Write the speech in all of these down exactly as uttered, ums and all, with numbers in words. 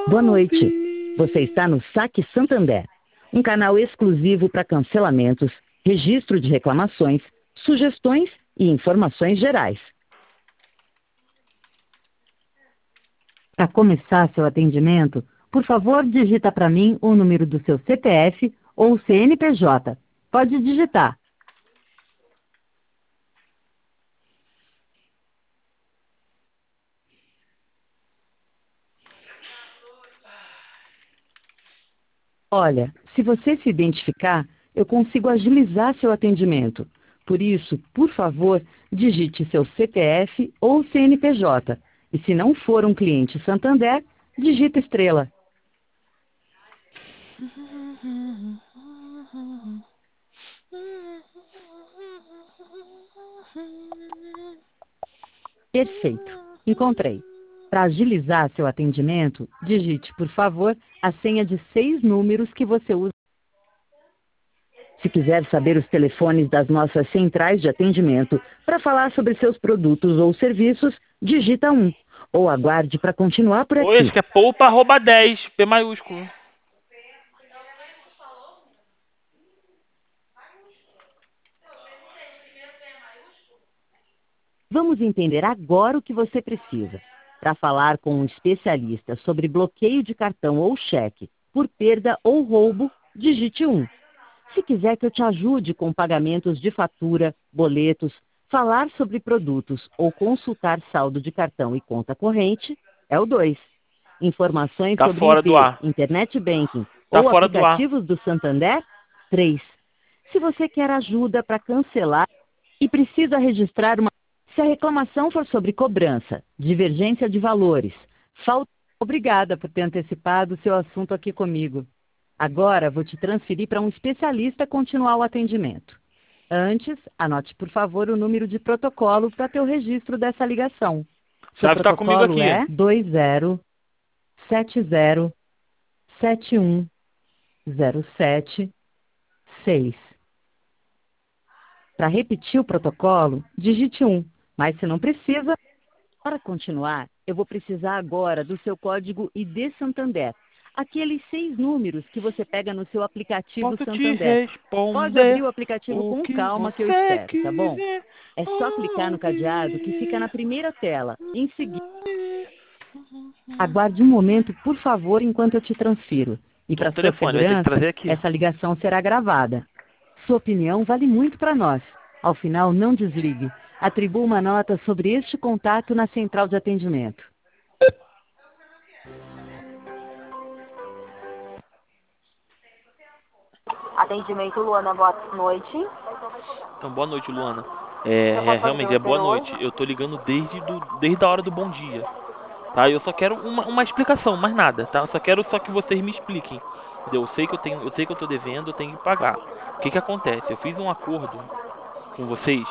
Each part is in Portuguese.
Boa noite. Você está no Saque Santander, um canal exclusivo para cancelamentos, registro de reclamações, sugestões e informações gerais. Para começar seu atendimento, por favor, digita para mim o número do seu C P F ou C N P J. Pode digitar. Olha, se você se identificar, eu consigo agilizar seu atendimento. Por isso, por favor, digite seu C P F ou C N P J. E se não for um cliente Santander, digita estrela. Perfeito. Encontrei. Para agilizar seu atendimento, digite, por favor, a senha de seis números que você usa. Se quiser saber os telefones das nossas centrais de atendimento para falar sobre seus produtos ou serviços, digita um. Ou aguarde para continuar por Oi, acho aqui. que é poupa arroba dez, P maiúsculo. Vamos entender agora o que você precisa. Para falar com um especialista sobre bloqueio de cartão ou cheque por perda ou roubo, digite um. Se quiser que eu te ajude com pagamentos de fatura, boletos, falar sobre produtos ou consultar saldo de cartão e conta corrente, é o dois. Informações Tá sobre fora do I P, ar. Internet Banking Tá ou fora do ar. aplicativos do Santander, três. Se você quer ajuda para cancelar e precisa registrar uma... Se a reclamação for sobre cobrança, divergência de valores, falta... Obrigada por ter antecipado o seu assunto aqui comigo. Agora vou te transferir para um especialista continuar o atendimento. Antes, anote por favor o número de protocolo para ter o registro dessa ligação. Seu Chave tá comigo protocolo aqui. é dois zero sete zero sete um zero sete seis. Para repetir o protocolo, digite um, mas se não precisa, para continuar, eu vou precisar agora do seu código I D Santander, aqueles seis números que você pega no seu aplicativo Posso te Santander. Pode abrir responder o aplicativo o com que calma que eu você espero, tá bom? quiser É só clicar no cadeado que fica na ouvir. primeira tela. Em seguida, aguarde um momento, por favor, enquanto eu te transfiro. E Tô no para sua telefone, vai ter que segurança, trazer aqui. essa ligação será gravada. Sua opinião vale muito para nós. Ao final, não desligue. Atribua uma nota sobre este contato na central de atendimento. Atendimento Luana, boa noite. Então, boa noite, Luana. Eu É, é, posso fazer realmente, o é boa roteiro noite. hoje? Eu tô ligando desde, do, desde a hora do bom dia. Tá? Eu só quero uma, uma explicação, mais nada, tá? Eu só quero só que vocês me expliquem. Entendeu? Eu sei que eu tenho, eu sei que eu tô devendo, eu tenho que pagar. O que que acontece? Eu fiz um acordo com vocês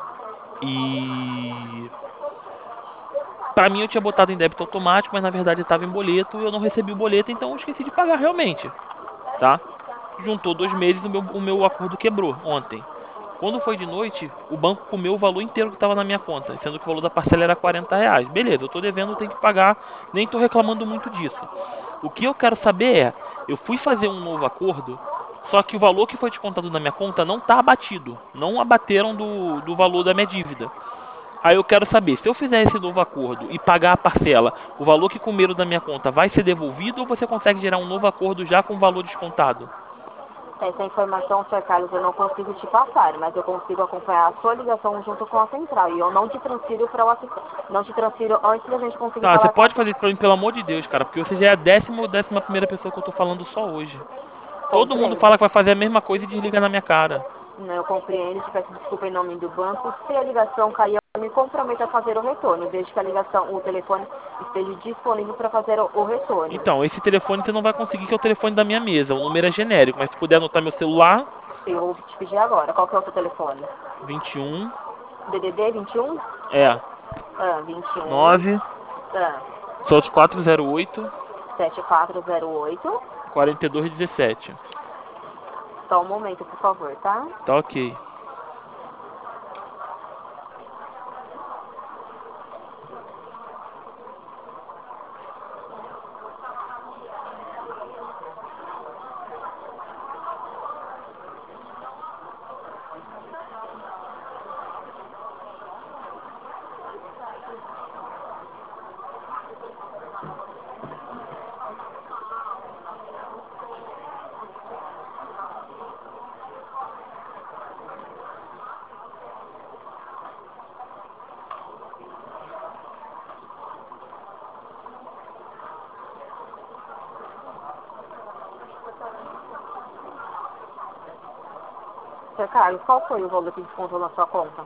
e pra mim eu tinha botado em débito automático, mas na verdade estava em boleto e eu não recebi o boleto, então eu esqueci de pagar realmente, tá? Juntou dois meses, o meu, o meu acordo quebrou ontem. Quando foi de noite, o banco comeu o valor inteiro que estava na minha conta, sendo que o valor da parcela era quarenta reais. Beleza, eu estou devendo, eu tenho que pagar, nem estou reclamando muito disso. O que eu quero saber é, eu fui fazer um novo acordo, só que o valor que foi descontado na minha conta não está abatido, não abateram do, do valor da minha dívida. Aí eu quero saber, se eu fizer esse novo acordo e pagar a parcela, o valor que comeram da minha conta vai ser devolvido ou você consegue gerar um novo acordo já com o valor descontado? Essa informação, senhor Carlos, eu não consigo te passar, mas eu consigo acompanhar a sua ligação junto com a central. E eu não te transfiro para o assistente. Não te transfiro antes da gente conseguir Tá, você falar com a pode fazer assistente. isso pra mim, pelo amor de Deus, cara, porque você já é a décima ou décima primeira pessoa que eu tô falando só hoje. Todo mundo Compreendo. fala que vai fazer a mesma coisa e desliga na minha cara. Não, eu compreendo, te peço desculpa em nome do banco. Se a ligação cair, eu me comprometo a fazer o retorno, desde que a ligação, o telefone esteja disponível para fazer o, o retorno. Então, esse telefone você não vai conseguir, que é o telefone da minha mesa. O número é genérico, mas se puder anotar meu celular, Eu vou te pedir agora, qual que é o seu telefone? vinte e um, D D D vinte e um? é, Ah, vinte e um. nove Ah, sete quatro zero oito, sete quatro zero oito. quatro dois um sete. Só um momento, por favor, tá? Tá ok. senhor Carlos, qual foi o valor que descontou na sua conta?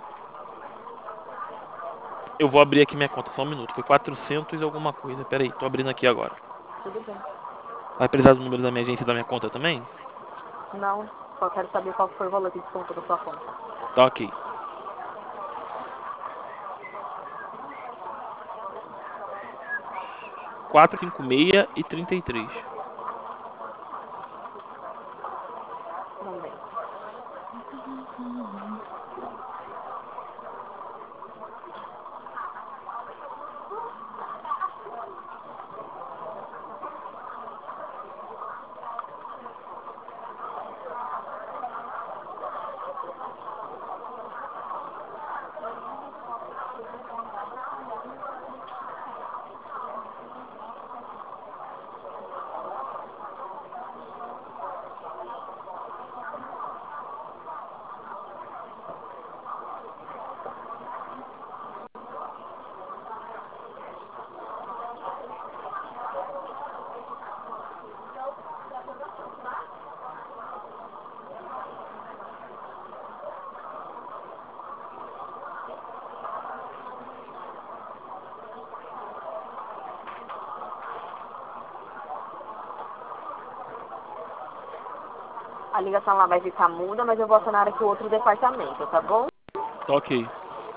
Eu vou abrir aqui minha conta, só um minuto. Foi quatrocentos e alguma coisa. Pera aí, tô abrindo aqui agora. Tudo bem. Vai precisar do número da minha agência e da minha conta também? Não, só quero saber qual foi o valor que descontou na sua conta. Tá ok. quatrocentos e cinquenta e seis e trinta e três. Também. A ligação lá vai ficar muda, mas eu vou acionar aqui o outro departamento, tá bom? Tá ok.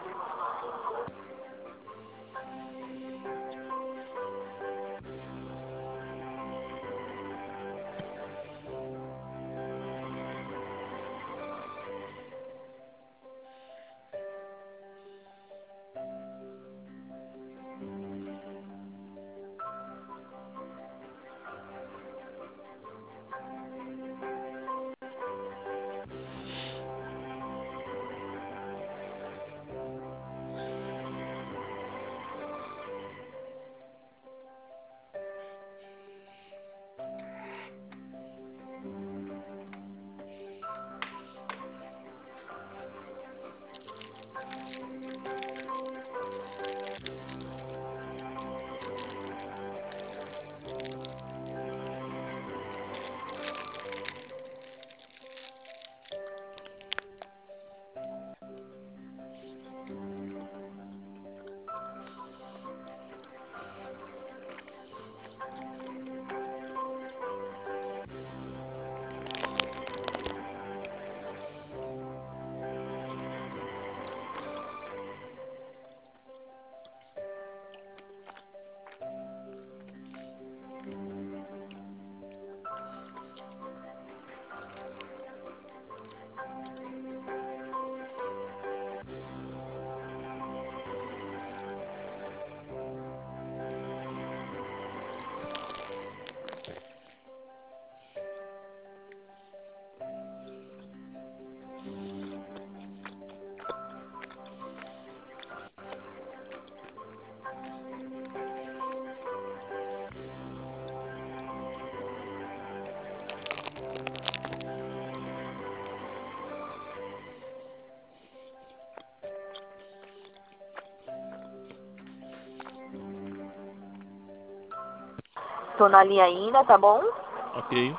Tô na linha ainda, tá bom? Ok.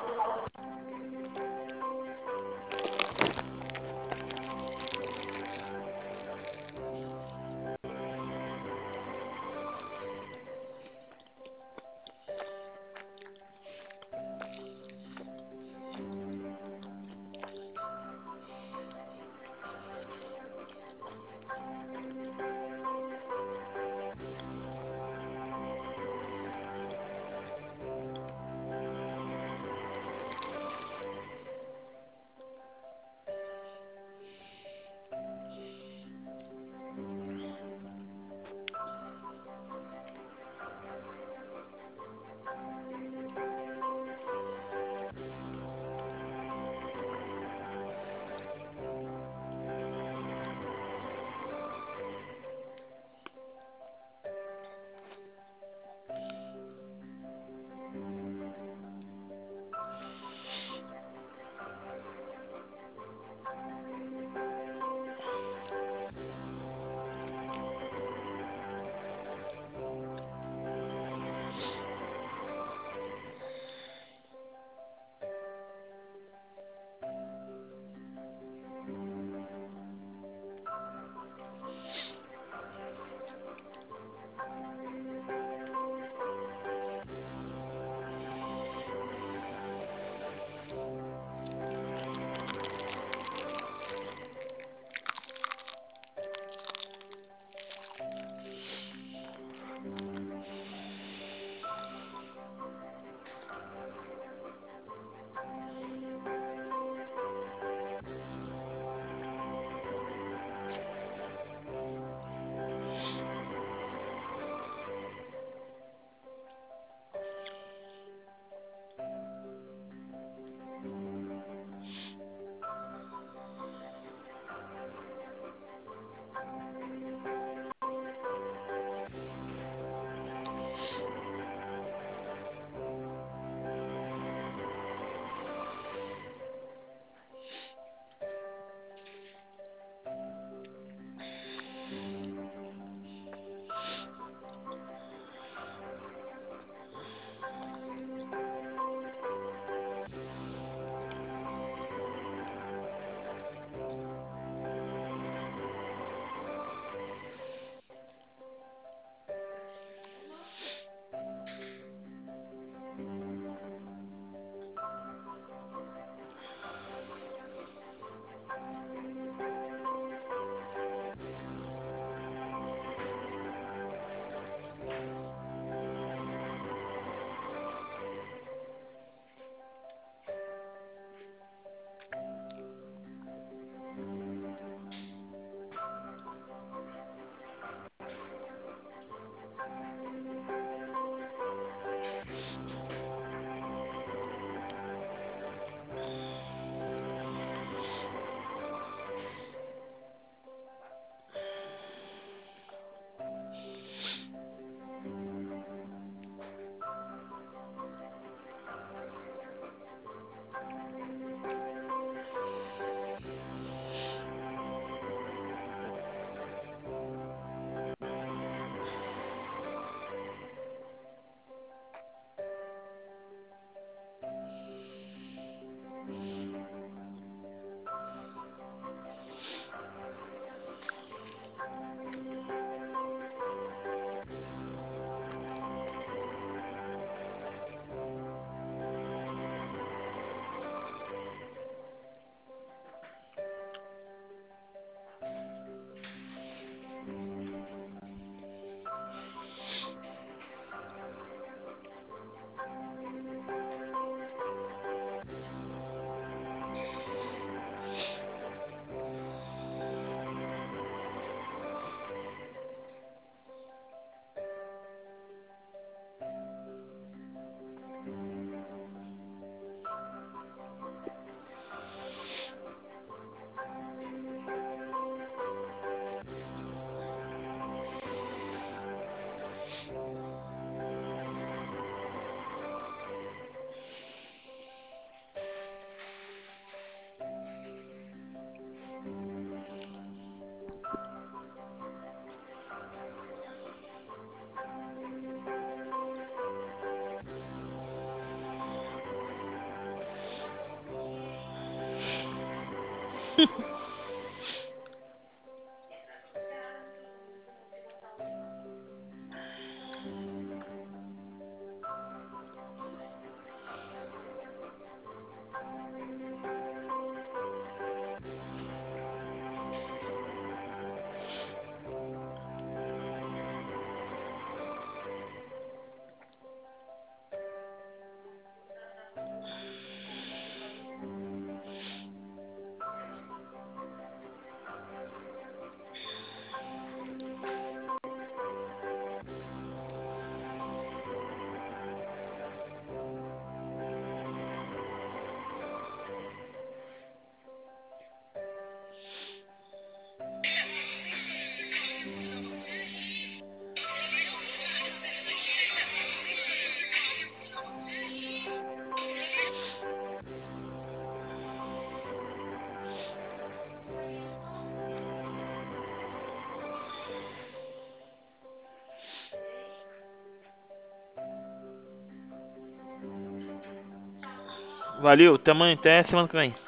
Valeu, até amanhã, até semana que vem.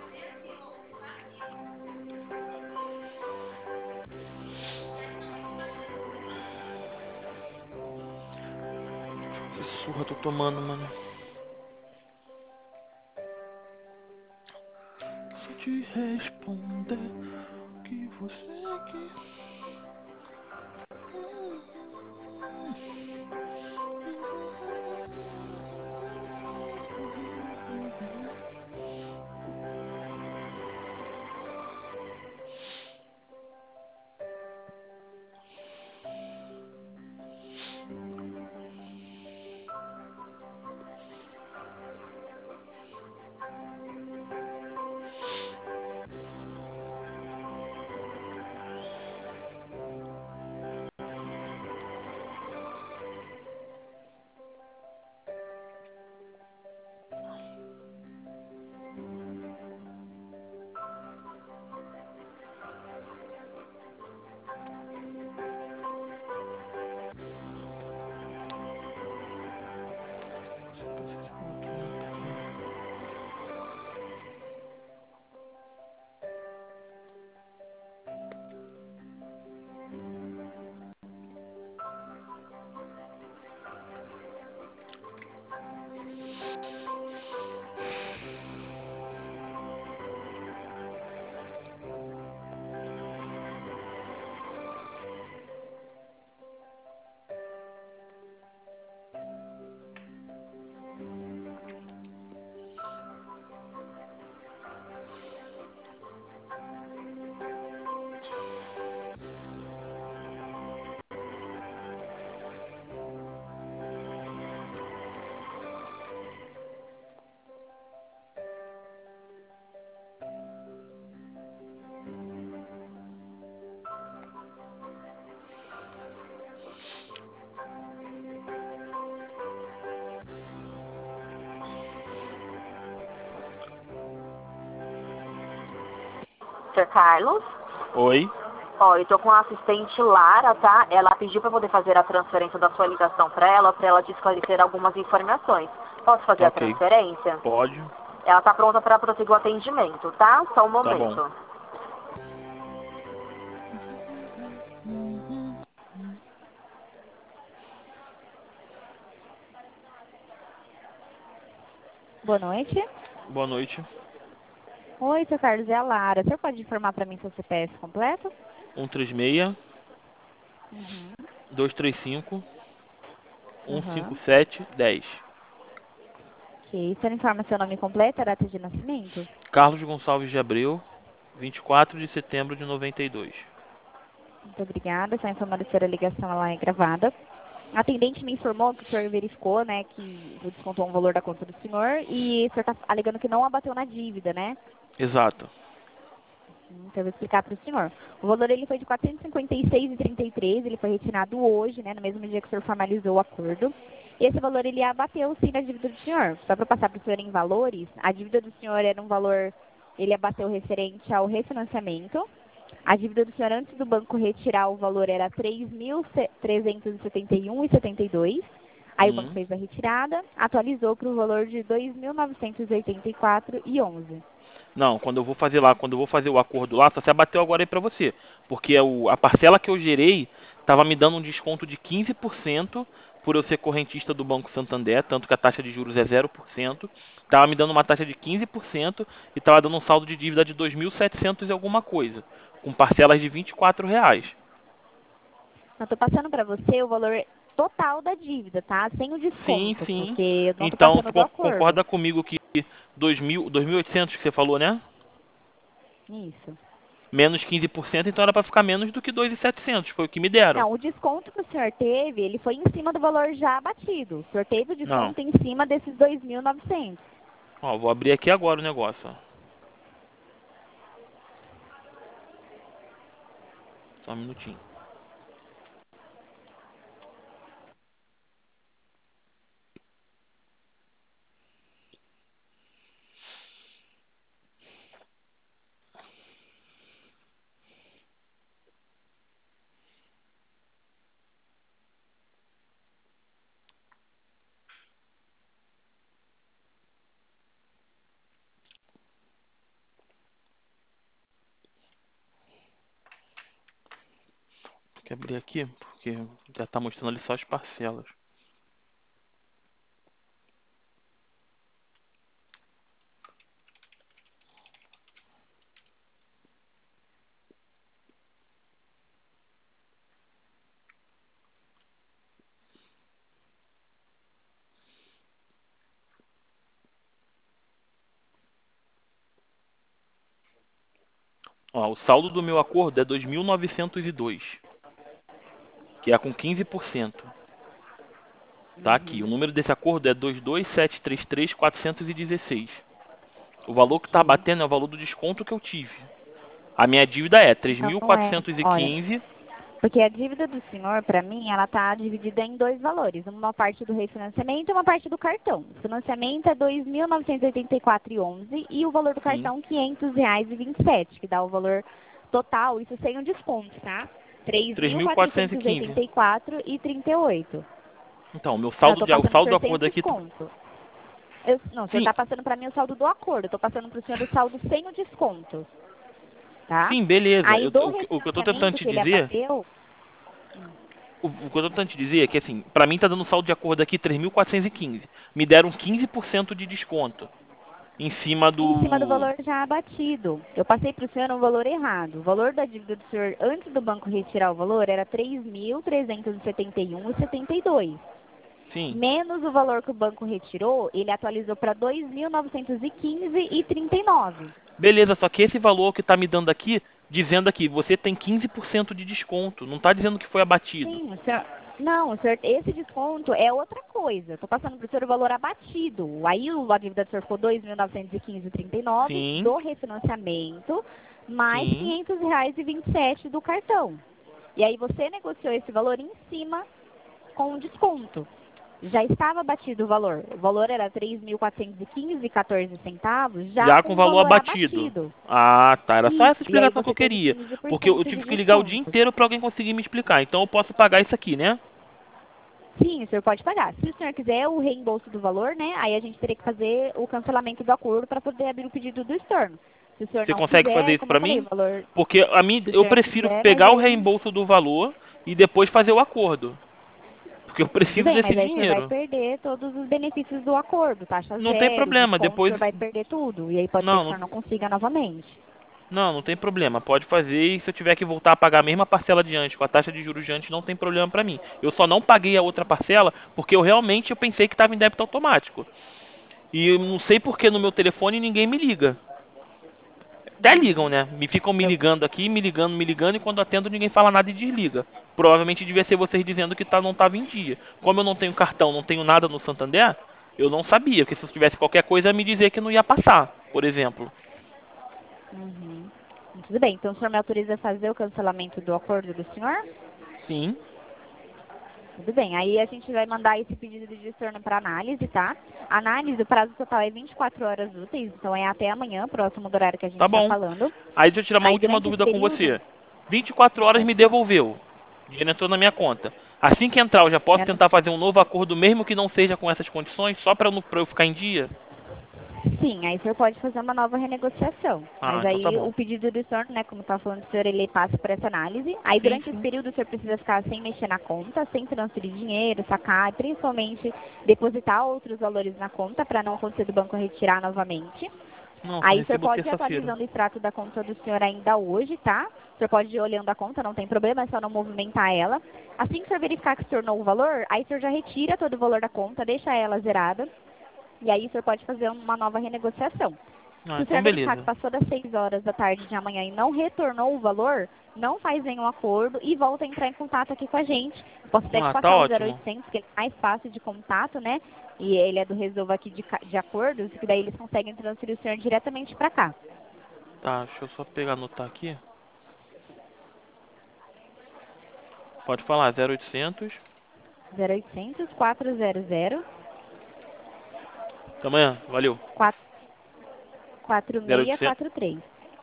Que surra tô tomando, mano. Se te responder o que você quer. senhor Carlos? Oi. Ó, eu tô com a assistente Lara, tá? Ela pediu pra poder fazer a transferência da sua ligação pra ela, pra ela te esclarecer algumas informações. Posso fazer a Ok. transferência? Pode. Ela tá pronta pra prosseguir o atendimento, tá? Só um Tá momento. bom. Boa noite. Boa noite. Oi, seu Carlos, é a Lara. O senhor pode informar para mim seu C P F completo? um três seis, Uhum. dois três cinco, um cinco Uhum. sete, dez. Ok. O senhor informa seu nome completo, a data de nascimento? Carlos Gonçalves de Abreu, vinte e quatro de setembro de noventa e dois. Muito obrigada. Só informando que a ligação ela é gravada. A atendente me informou que o senhor verificou, né, que descontou um valor da conta do senhor e o senhor está alegando que não abateu na dívida, né? Exato. Então eu vou explicar para o senhor. O valor ele foi de quatrocentos e cinquenta e seis reais e trinta e três centavos, ele foi retirado hoje, né, no mesmo dia que o senhor formalizou o acordo. E esse valor ele abateu sim na dívida do senhor. Só para passar para o senhor em valores, a dívida do senhor era um valor, ele abateu referente ao refinanciamento. A dívida do senhor antes do banco retirar o valor era três mil trezentos e setenta e um reais e setenta e dois centavos. Aí o banco Hum. fez a retirada, atualizou para o valor de dois mil novecentos e oitenta e quatro reais e onze centavos. Não, quando eu vou fazer lá, quando eu vou fazer o acordo lá, só se abateu agora aí pra você. Porque é o, a parcela que eu gerei tava me dando um desconto de quinze por cento por eu ser correntista do Banco Santander, tanto que a taxa de juros é zero por cento. Tava me dando uma taxa de quinze por cento e tava dando um saldo de dívida de dois mil e setecentos e alguma coisa, com parcelas de vinte e quatro reais. Eu tô passando para você o valor total da dívida, tá? Sem o Sim, desconto, sim. porque eu não tô Então, passando você do con- acordo. concorda comigo que dois mil, dois mil e oitocentos que você falou, né? Isso. Menos quinze por cento, então era para ficar menos do que dois mil e setecentos, foi o que me deram. Não, o desconto que o senhor teve, ele foi em cima do valor já abatido. O senhor teve o Não. desconto em cima desses dois mil e novecentos. Ó, vou abrir aqui agora o negócio, ó. Só um minutinho. Tem que abrir aqui, porque já tá mostrando ali só as parcelas. Ó, o saldo do meu acordo é dois mil novecentos e dois, que é com quinze por cento. Tá aqui. O Uhum. número desse acordo é dois dois sete três três quatrocentos e dezesseis. O valor que tá Ok. batendo é o valor do desconto que eu tive. A minha dívida é três Então mil não é. quatrocentos e Olha, quinze. porque a dívida do senhor, para mim, ela está dividida em dois valores. Uma parte do refinanciamento e uma parte do cartão. O financiamento é dois mil novecentos e oitenta e quatro reais e onze e o valor do Sim. cartão quinhentos reais e vinte e sete, que dá o valor total, isso sem o desconto, tá? três três mil mil quatrocentos e quatrocentos e quinze. oitenta e quatro reais e trinta e oito. Então, o meu Não, eu saldo tô de, o passando para o saldo do senhor sem o acordo aqui. desconto. Eu, não, o senhor Sim, está passando para mim o saldo do acordo. Eu estou passando para o senhor o saldo sem o desconto, tá? sim, beleza. Aí Eu, do o, que- o que eu tô tentando refinanciamento te que ele dizer, abateu, o, o que eu tô tentando te dizer é que assim, pra mim tá dando saldo de acordo aqui três mil quatrocentos e quinze. Me deram quinze por cento de desconto em cima em cima do do. valor já abatido. Eu passei para o senhor um valor errado. O valor da dívida do senhor, antes do banco retirar o valor, era três mil trezentos e setenta e um reais e setenta e dois. Sim. Menos o valor que o banco retirou, ele atualizou para dois mil novecentos e quinze reais e trinta e nove. Beleza, só que esse valor que tá me dando aqui, dizendo aqui, você tem quinze por cento de desconto. Não tá dizendo que foi abatido. Sim, o senhor... Não, o senhor, esse desconto é outra coisa. Estou passando para o senhor o valor abatido. Aí o- a dívida do senhor ficou dois mil novecentos e quinze reais e trinta e nove Sim, do refinanciamento, mais sim. quinhentos reais e vinte e sete do cartão. E aí você negociou esse valor em cima com o desconto. Já estava batido o valor. O valor era três mil quatrocentos e quinze reais e quatorze centavos, já Já com com o valor valor abatido. abatido. Ah, tá. Era só essa Isso. E aí explicação que eu você teve queria. quinze por Porque eu cento de tive que ligar o dia desconto. inteiro pra alguém conseguir me explicar. Então eu posso pagar isso aqui, né? Sim, o senhor pode pagar. Se o senhor quiser o reembolso do valor, né? Aí a gente teria que fazer o cancelamento do acordo para poder abrir o pedido do estorno. Se o senhor Você não consegue fazer quiser, isso como eu pra falei, o mim? valor, Porque a mim, se o eu senhor prefiro quiser, mas pegar o aí reembolso do valor e depois fazer o acordo. Porque eu tudo preciso bem, desse mas aí o senhor vai dinheiro. perder todos os benefícios do acordo, taxa Não tem zero, problema. desconto, o Depois. senhor vai perder tudo. E aí pode ser que Não, o não, senhor não consiga novamente. não, não tem problema. Pode fazer e se eu tiver que voltar a pagar a mesma parcela de antes, com a taxa de juros de antes, não tem problema pra mim. Eu só não paguei a outra parcela porque eu realmente eu pensei que estava em débito automático. E eu não sei porque no meu telefone ninguém me liga. Até ligam, Uhum. né? Me ficam me Eu, ligando aqui, me ligando, me ligando, e quando atendo ninguém fala nada e desliga. Provavelmente devia ser vocês dizendo que tá, não estava em dia. Como eu não tenho cartão, não tenho nada no Santander, eu não sabia, porque se eu tivesse qualquer coisa, ia me dizer que não ia passar, por exemplo. uhum. Tudo bem, então o senhor me autoriza a fazer o cancelamento do acordo do senhor? Sim, Tudo bem, aí a gente vai mandar esse pedido de estorno para análise, tá? Análise, o prazo total é vinte e quatro horas úteis, então é até amanhã, próximo do horário que a gente tá está bom. falando. Aí deixa eu tirar uma Aí última durante esse dúvida com período, você. vinte e quatro horas pode me falar. devolveu. O dinheiro entrou na minha conta. Assim que entrar, eu já posso É, tentar fazer um novo acordo, mesmo que não seja com essas condições, só para eu, não- pra eu ficar em dia? Sim, aí o senhor pode fazer uma nova renegociação. Ah, Mas então tá aí bom. o pedido do senhor, né, como está falando, o senhor, ele passa por essa análise. Aí Sim, durante esse sim. período o senhor precisa ficar sem mexer na conta, sem transferir dinheiro, sacar, e principalmente depositar outros valores na conta para não acontecer do banco retirar novamente. Não, só Aí o senhor recebo pode ir terça-feira. atualizando o extrato da conta do senhor ainda hoje, tá? O senhor pode ir olhando a conta, não tem problema, é só não movimentar ela. Assim que o senhor verificar que se tornou o valor, aí o senhor já retira todo o valor da conta, deixa ela zerada. E aí o senhor pode fazer uma nova renegociação. Ah, Se o então senhor verificar que beleza. passou das seis horas da tarde de amanhã e não retornou o valor, não faz nenhum acordo e volta a entrar em contato aqui com a gente. Posso até te Ah, tá passar o ótimo. zero oitocentos, que é mais fácil de contato, né? E ele é do Resolva aqui de, ca- de acordos, que daí eles conseguem transferir o senhor diretamente para cá. Tá, deixa eu só pegar, anotar aqui. Pode falar, zero oitocentos. zero oitocentos, quatrocentos, Até amanhã, valeu. quatro zero seis oitocentos. quatro três.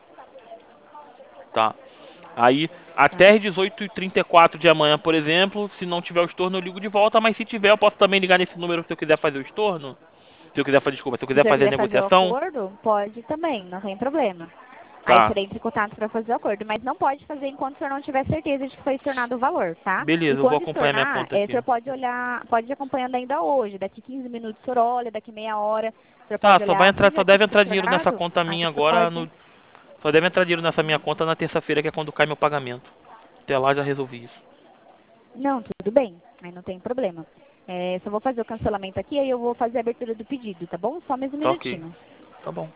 Tá. Aí, Tá? até às dezoito e trinta e quatro de amanhã, por exemplo, se não tiver o estorno, eu ligo de volta, mas se tiver, eu posso também ligar nesse número se eu quiser fazer o estorno. Se eu quiser fazer, desculpa, se eu Se o quiser senhor fazer a quiser fazer o negociação. acordo, pode também, não tem problema. Aí o Tá. senhor entra em contato para fazer o acordo, mas não pode fazer enquanto o senhor não tiver certeza de que foi estornado o valor, tá? E Beleza, eu vou quando acompanhar minha estornar, conta eh, o aqui. senhor pode olhar, pode ir acompanhando ainda hoje, daqui quinze minutos o senhor olha, daqui meia hora, o senhor Tá, pode só vai olhar entrar, assim, só ver que deve foi entrar dinheiro nessa estornado, conta aí minha o senhor agora pode... no. Só deve entrar dinheiro nessa minha conta na terça-feira, que é quando cai meu pagamento. Até lá já resolvi isso. Não, tudo bem, aí não tem problema. É, só vou fazer o cancelamento aqui, aí eu vou fazer a abertura do pedido, tá bom? Só mais um Tá ok. minutinho. Tá bom.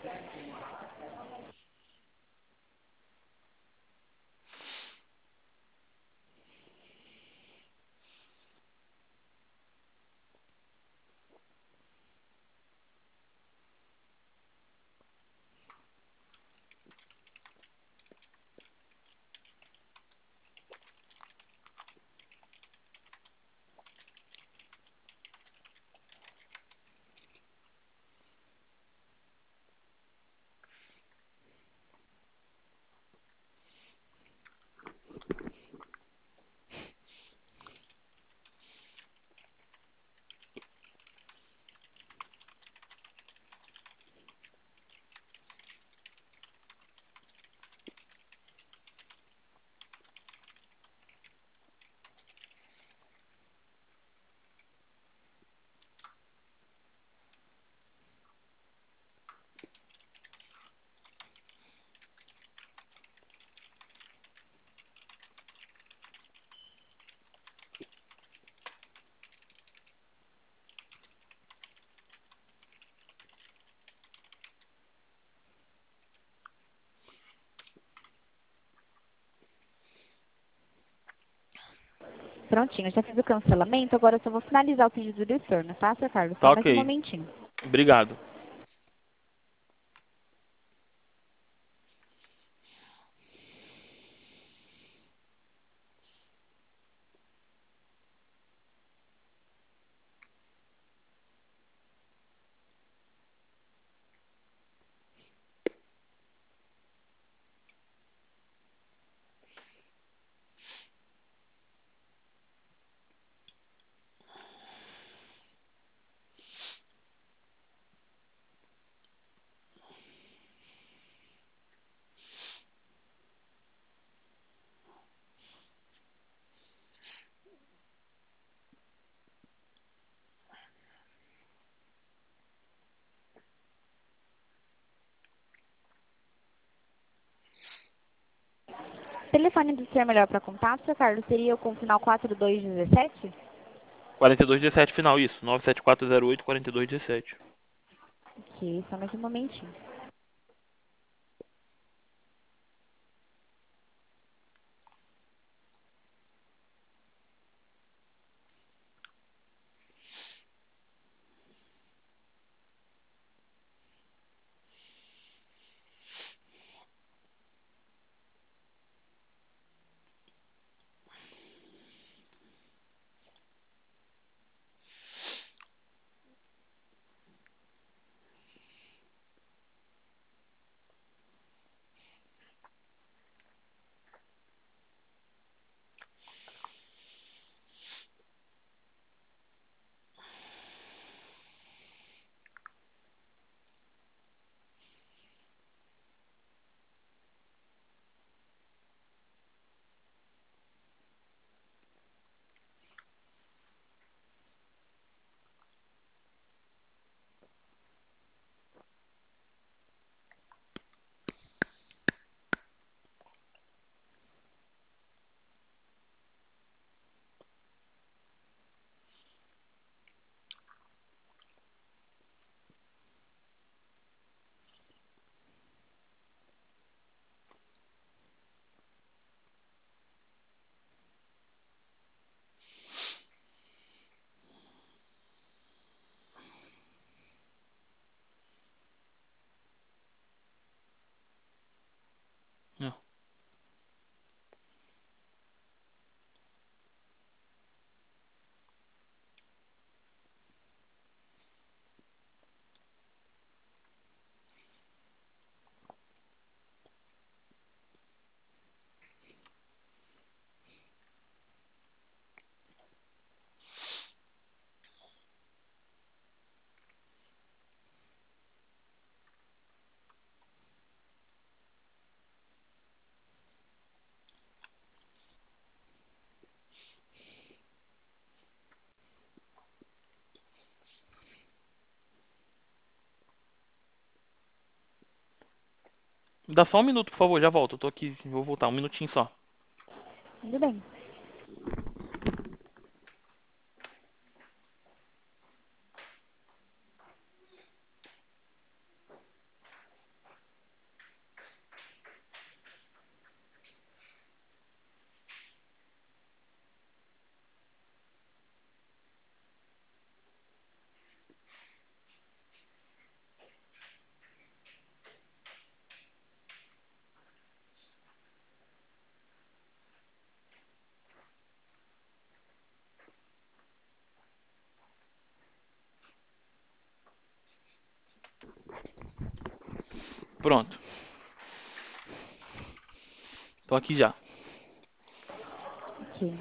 Prontinho, já fiz o cancelamento, agora eu só vou finalizar o pedido do estorno, tá, seu Carlos? Tá Só mais um ok. momentinho. Obrigado. O telefone do senhor melhor para contato, seu Carlos, seria o com o final quatro dois um sete? quarenta e dois dezessete final, isso. nove sete quatro zero oito, quarenta e dois dezessete. Ok, só mais um momentinho. Me dá só um minuto, por favor, já volto. Eu tô aqui, vou voltar, um minutinho só. Tudo bem. Pronto. Tô aqui já. Ok.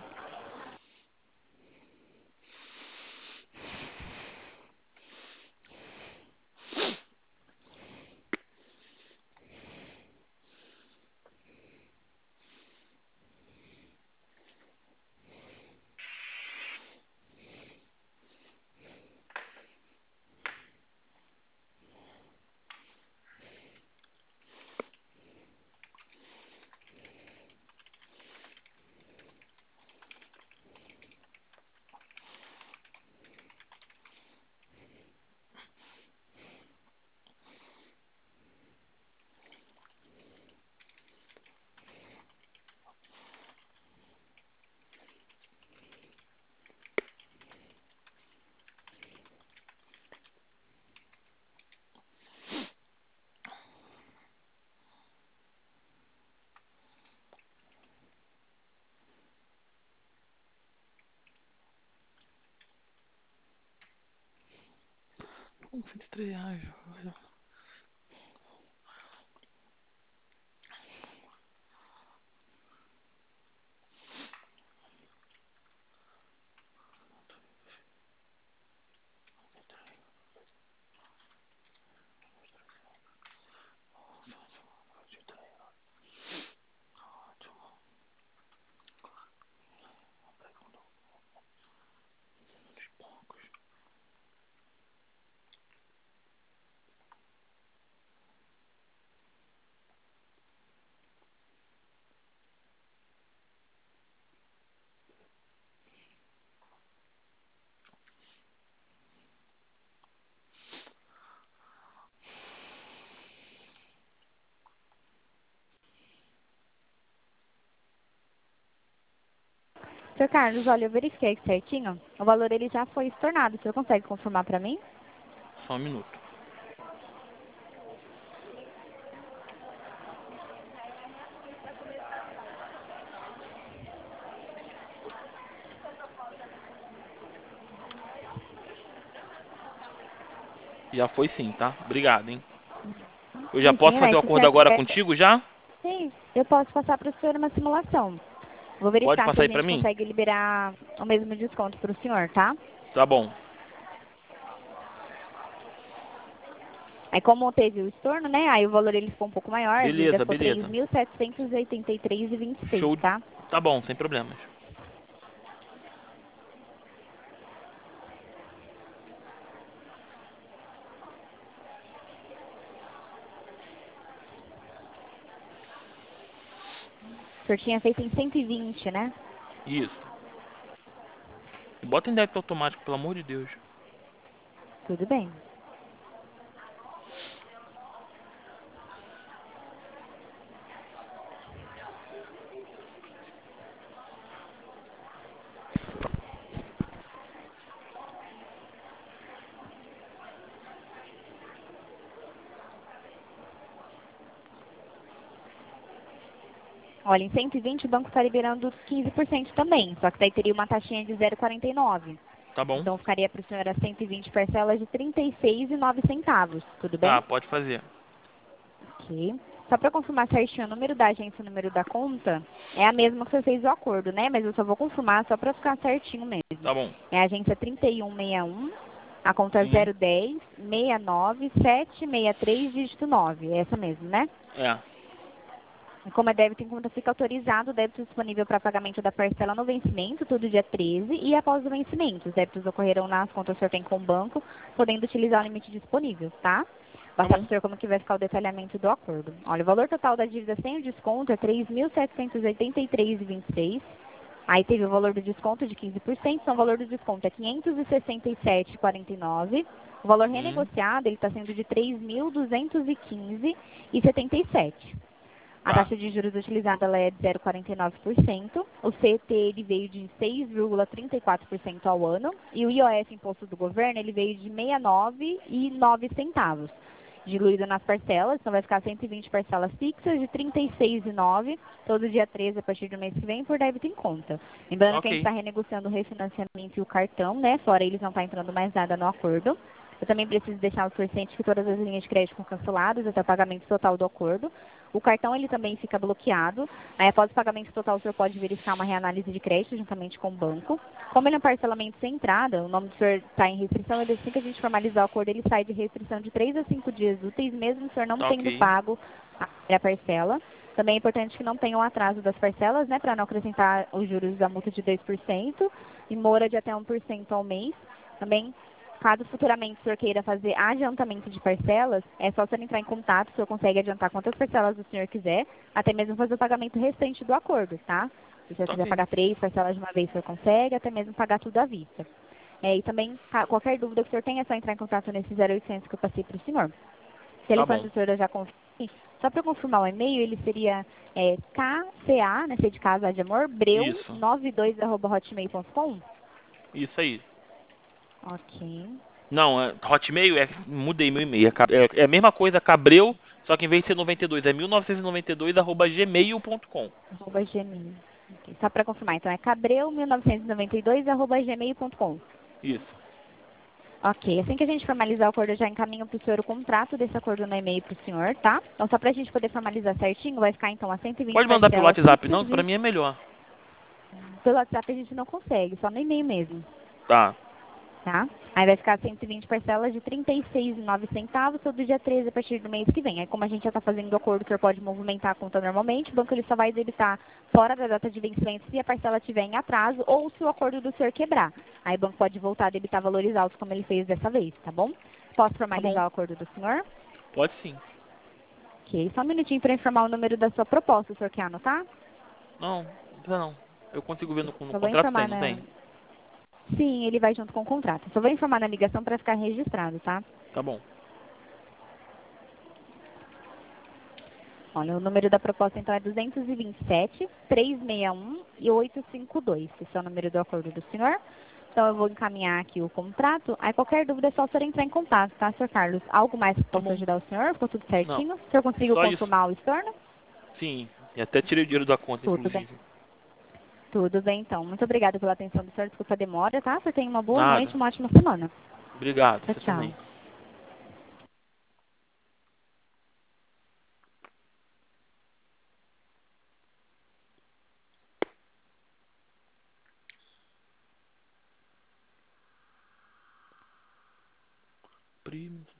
Um, cento e três reais. Senhor Carlos, olha, eu verifiquei aqui certinho. O valor ele já foi estornado. O senhor consegue confirmar para mim? Só um minuto. Já foi sim, tá? Obrigado, hein? Eu já Sim, posso sim, fazer né? o Se o acordo senhor agora quiser... contigo já? Sim, eu posso passar para o senhor uma simulação. Vou Pode verificar se passar a aí pra gente mim? consegue liberar o mesmo desconto para o senhor, tá? Tá bom. Aí como teve o estorno, né? Aí o valor ele ficou um pouco maior, a dívida Beleza, ficou três beleza. mil setecentos e oitenta e três reais e vinte e seis, Show. tá? Tá bom, sem problemas. O senhor tinha feito em cento e vinte, né? Isso. Bota em débito automático, pelo amor de Deus. Tudo bem. Olha, em cento e vinte o banco está liberando quinze por cento também, só que daí teria uma taxinha de zero vírgula quarenta e nove. Tá bom? Então ficaria para o senhor a cento e vinte parcelas de trinta e seis reais e nove centavos, tudo Tá, bem? pode fazer. Ok. Só para confirmar certinho, o número da agência e o número da conta é a mesma que você fez o acordo, né? Mas eu só vou confirmar só para ficar certinho mesmo. Tá bom. É a agência trinta e um sessenta e um, a conta Sim. zero dez, sessenta e nove, sete seis três, dígito nove. É essa mesmo, né? É. E como é débito em conta, fica autorizado o débito disponível para pagamento da parcela no vencimento, todo dia treze, e após o vencimento. Os débitos ocorrerão nas contas que o senhor tem com o banco, podendo utilizar o limite disponível, tá? passar bom. para o senhor como que vai ficar o detalhamento do acordo. Olha, o valor total da dívida sem o desconto é três mil setecentos e oitenta e três reais e vinte e seis centavos. Aí teve o valor do desconto de quinze por cento, então o valor do desconto é quinhentos e sessenta e sete reais e quarenta e nove centavos. O valor Hum, renegociado ele está sendo de três mil duzentos e quinze reais e setenta e sete centavos. A tá. taxa de juros utilizada ela é de zero vírgula quarenta e nove por cento. O C T ele veio de seis vírgula trinta e quatro por cento ao ano. E o I O F, imposto do governo, ele veio de sessenta e nove reais e nove centavos. Diluído nas parcelas, então vai ficar cento e vinte parcelas fixas de trinta e seis reais e nove centavos, todo dia treze a partir do mês que vem, por débito em conta. Lembrando que a gente Ok. está renegociando o refinanciamento e o cartão, né? Fora eles não está entrando mais nada no acordo. Eu também preciso deixar o senhor ciente que todas as linhas de crédito ficam canceladas até o pagamento total do acordo. O cartão ele também fica bloqueado. Aí, após o pagamento total, o senhor pode verificar uma reanálise de crédito juntamente com o banco. Como ele é um parcelamento sem entrada, o nome do senhor está em restrição, e assim que a gente formalizar o acordo, ele sai de restrição de três a cinco dias úteis, mesmo o senhor não Tá tendo ok. pago a primeira parcela. Também é importante que não tenha um atraso das parcelas, né, para não acrescentar os juros da multa de dois por cento e mora de até um por cento ao mês. Também, caso futuramente o senhor queira fazer adiantamento de parcelas, é só o senhor entrar em contato, o senhor consegue adiantar quantas parcelas o senhor quiser, até mesmo fazer o pagamento restante do acordo, tá? Se o senhor Tá quiser ok. pagar três parcelas de uma vez, o senhor consegue, até mesmo pagar tudo à vista. É, e também, ca- qualquer dúvida que o senhor tenha, é só entrar em contato nesse zero oitocentos que eu passei para o senhor. O Tá telefone bom. do senhor eu já confirmei. Só para confirmar o e-mail, ele seria é, K C A, né, C de casa, A de amor, breu Isso. noventa e dois arroba hotmail ponto com. Isso aí. Ok. Não, é, Hotmail é. Mudei meu e-mail. É, ca- é é a mesma coisa, Cabreu, só que em vez de ser noventa e dois, é mil novecentos e noventa e dois arroba gmail ponto com. Arroba gmail. Ok, só para confirmar, então é cabreu mil novecentos e noventa e dois arroba gmail ponto com. Isso. Ok, assim que a gente formalizar o acordo, eu já encaminho para o senhor o contrato desse acordo no e-mail para o senhor, tá? Então, só para a gente poder formalizar certinho, vai ficar então a cento e vinte Pode mandar pelo parcelas WhatsApp, fixas não? Pra de... mim é melhor. Pelo WhatsApp a gente não consegue, só no e-mail mesmo, Tá. tá? Aí vai ficar cento e vinte parcelas de trinta e seis reais e nove centavos todo dia treze a partir do mês que vem. Aí, como a gente já está fazendo o acordo, o senhor pode movimentar a conta normalmente, o banco ele só vai debitar fora da data de vencimento se a parcela estiver em atraso ou se o acordo do senhor quebrar. Aí o banco pode voltar a debitar valores altos como ele fez dessa vez, tá bom? Posso Tá bom. formalizar o acordo do senhor? Pode sim. Ok, só um minutinho para informar o número da sua proposta, o senhor quer anotar? Não, não precisa não. Eu consigo ver no, no Só vou contrato, tem, informar não na... tem? Sim, ele vai junto com o contrato. Só vou informar na ligação para ficar registrado, tá? Tá bom. Olha, o número da proposta então é duzentos e vinte e sete, trezentos e sessenta e um e oitocentos e cinquenta e dois. Esse é o número do acordo do senhor. Então eu vou encaminhar aqui o contrato. Aí qualquer dúvida é só o senhor entrar em contato, tá, senhor Carlos? Algo mais que Tá possa bom. ajudar o senhor? Ficou tudo Não. certinho? O senhor conseguiu Só isso. consumar o estorno? Sim. E até tirei o dinheiro da conta, Tudo bem. inclusive. Tudo bem, então. Muito obrigada pela atenção do senhor. Desculpa a demora, tá? O senhor tenha uma boa noite, Nada. uma ótima semana. Obrigado. Tchau, Você tchau. também. Primo.